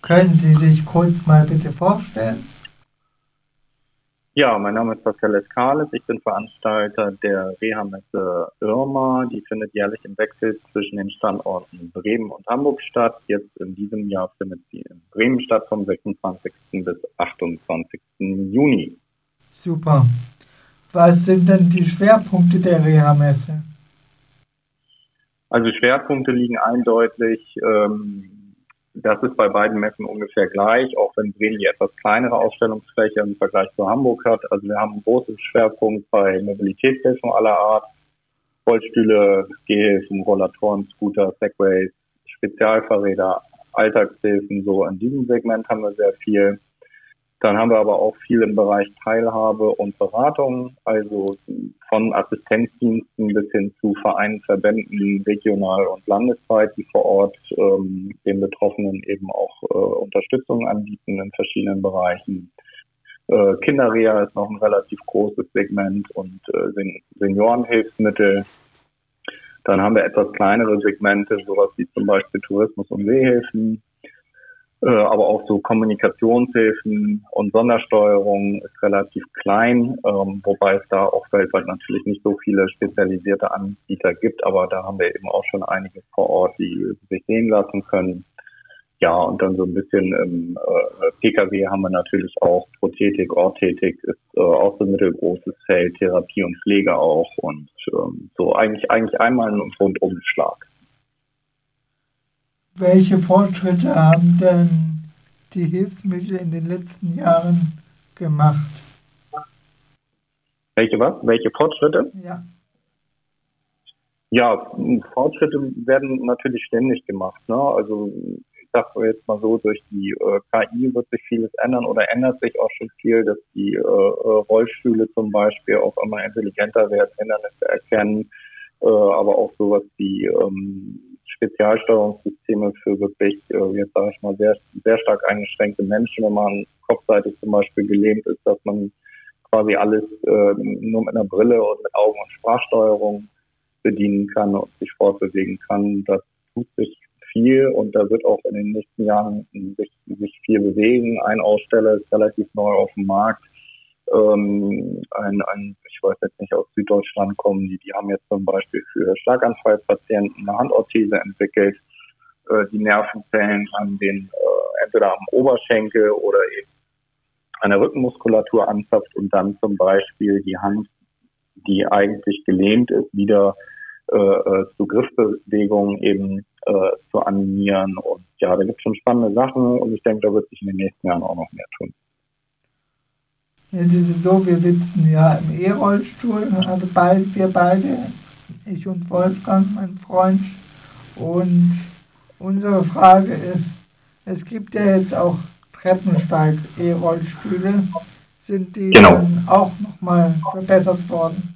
Können Sie sich kurz mal bitte vorstellen? Ja, mein Name ist Pascal Escales. Ich bin Veranstalter der Reha-Messe Irma. Die findet jährlich im Wechsel zwischen den Standorten Bremen und Hamburg statt. Jetzt in diesem Jahr findet sie in Bremen statt vom 26. bis 28. Juni. Super. Was sind denn die Schwerpunkte der Reha-Messe? Also Schwerpunkte liegen eindeutig, das ist bei beiden Messen ungefähr gleich, auch wenn Bremen die etwas kleinere Ausstellungsfläche im Vergleich zu Hamburg hat. Also wir haben einen großen Schwerpunkt bei Mobilitätshilfen aller Art, Rollstühle, Gehhilfen, Rollatoren, Scooter, Segways, Spezialfahrräder, Alltagshilfen, so in diesem Segment haben wir sehr viel. Dann haben wir aber auch viel im Bereich Teilhabe und Beratung, also von Assistenzdiensten bis hin zu Vereinen, Verbänden, regional und landesweit, die vor Ort den Betroffenen eben auch Unterstützung anbieten in verschiedenen Bereichen. Kinderreha ist noch ein relativ großes Segment und Seniorenhilfsmittel. Dann haben wir etwas kleinere Segmente, sowas wie zum Beispiel Tourismus und Seehilfen. Aber auch so Kommunikationshilfen und Sondersteuerung ist relativ klein, wobei es da auch weltweit natürlich nicht so viele spezialisierte Anbieter gibt, aber da haben wir eben auch schon einige vor Ort, die sich sehen lassen können. Ja, und dann so ein bisschen im PKW haben wir natürlich auch Prothetik, Orthetik ist auch so ein mittelgroßes Feld, Therapie und Pflege auch und so eigentlich einmal ein Rundumschlag. Welche Fortschritte haben denn die Hilfsmittel in den letzten Jahren gemacht? Welche was? Welche Fortschritte? Ja. Ja, Fortschritte werden natürlich ständig gemacht. Ne? Also ich sage jetzt mal so, durch die KI wird sich vieles ändern oder ändert sich auch schon viel, dass die Rollstühle zum Beispiel auch immer intelligenter werden, Hindernisse erkennen, aber auch sowas wie Spezialsteuerungssysteme für wirklich, jetzt sage ich mal, sehr, sehr stark eingeschränkte Menschen, wenn man kopfseitig zum Beispiel gelähmt ist, dass man quasi alles nur mit einer Brille und mit Augen- und Sprachsteuerung bedienen kann und sich fortbewegen kann. Das tut sich viel und da wird auch in den nächsten Jahren sich viel bewegen. Ein Aussteller ist relativ neu auf dem Markt. Ich weiß jetzt nicht, aus Süddeutschland kommen, die haben jetzt zum Beispiel für Schlaganfallpatienten eine Handorthese entwickelt, die Nervenzellen an den, entweder am Oberschenkel oder eben an der Rückenmuskulatur anzapft und dann zum Beispiel die Hand, die eigentlich gelähmt ist, wieder zu Griffbewegungen eben zu animieren. Und ja, da gibt es schon spannende Sachen und ich denke, da wird sich in den nächsten Jahren auch noch mehr tun. Jetzt ist es so, wir sitzen ja im E-Rollstuhl, also wir beide, ich und Wolfgang, mein Freund. Und unsere Frage ist, es gibt ja jetzt auch Treppensteig-E-Rollstühle. Sind die dann auch nochmal verbessert worden?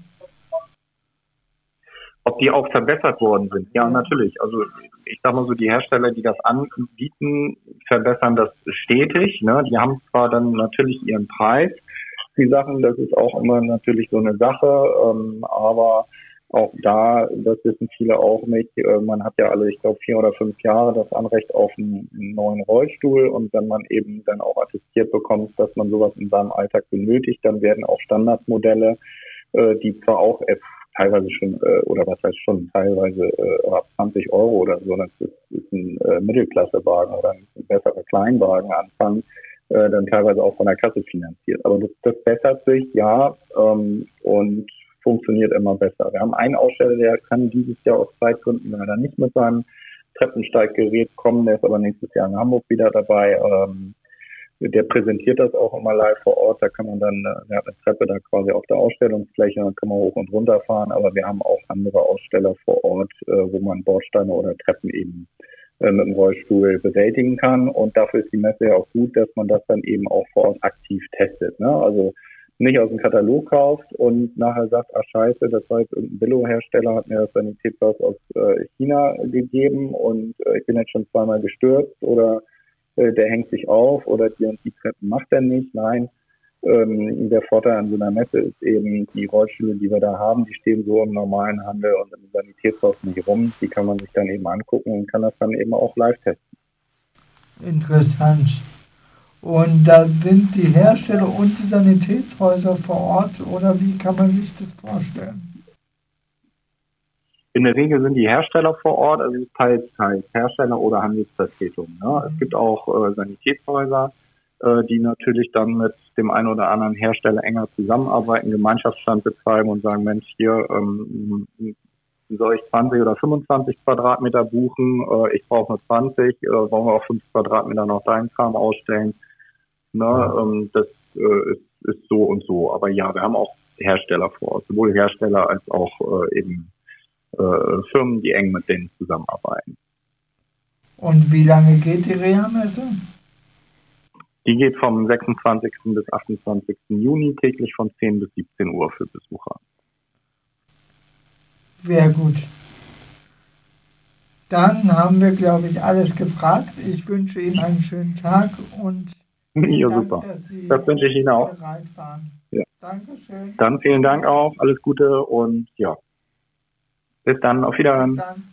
Ob die auch verbessert worden sind? Ja, natürlich. Also ich sag mal so, die Hersteller, die das anbieten, verbessern das stetig. Ne? Die haben zwar dann natürlich ihren Preis, die Sachen, das ist auch immer natürlich so eine Sache, aber auch da, das wissen viele auch nicht, man hat ja alle, ich glaube, 4 oder 5 Jahre das Anrecht auf einen neuen Rollstuhl und wenn man eben dann auch attestiert bekommt, dass man sowas in seinem Alltag benötigt, dann werden auch Standardmodelle, die zwar auch teilweise schon, oder was heißt schon, teilweise ab 20 Euro oder so, das ist ein Mittelklassewagen oder ein besserer Kleinwagen anfangen, dann teilweise auch von der Kasse finanziert. Aber das bessert sich, ja, und funktioniert immer besser. Wir haben einen Aussteller, der kann dieses Jahr aus Zeitgründen leider nicht mit seinem Treppensteiggerät kommen, der ist aber nächstes Jahr in Hamburg wieder dabei. Der präsentiert das auch immer live vor Ort, da kann man dann, der hat eine Treppe da quasi auf der Ausstellungsfläche, dann kann man hoch und runter fahren, aber wir haben auch andere Aussteller vor Ort, wo man Bordsteine oder Treppen eben mit dem Rollstuhl bewältigen kann. Und dafür ist die Messe ja auch gut, dass man das dann eben auch vor Ort aktiv testet. Ne? Also nicht aus dem Katalog kauft und nachher sagt, ach scheiße, das war jetzt irgendein Billo-Hersteller, hat mir das Sanitätshaus aus China gegeben und ich bin jetzt schon zweimal gestürzt oder der hängt sich auf oder die und die Treppen macht er nicht. Nein, der Vorteil an so einer Messe ist eben, die Rollstühle, die wir da haben, die stehen so im normalen Handel und im Sanitätshaus nicht rum. Die kann man sich dann eben angucken und kann das dann eben auch live testen. Interessant. Und da sind die Hersteller und die Sanitätshäuser vor Ort oder wie kann man sich das vorstellen? In der Regel sind die Hersteller vor Ort, also teils Hersteller oder Handelsvertretungen. Ne? Es gibt auch Sanitätshäuser, die natürlich dann mit dem einen oder anderen Hersteller enger zusammenarbeiten, Gemeinschaftsstand betreiben und sagen, Mensch, hier soll ich 20 oder 25 Quadratmeter buchen, ich brauche nur 20, wollen wir auf 5 Quadratmeter noch deinen Kram ausstellen. Ne? Das ist so und so. Aber ja, wir haben auch Hersteller vor Ort, sowohl Hersteller als auch eben Firmen, die eng mit denen zusammenarbeiten. Und wie lange geht die Reha-Messe? Die geht vom 26. bis 28. Juni täglich von 10 bis 17 Uhr für Besucher. Sehr gut. Dann haben wir, glaube ich, alles gefragt. Ich wünsche Ihnen einen schönen Tag und Ja, Dank, super. dass Sie Das wünsche ich Ihnen auch. bereit waren. Ja. Dankeschön. Dann vielen Dank auch. Alles Gute und ja. Bis dann. Auf Wiedersehen. Bis dann.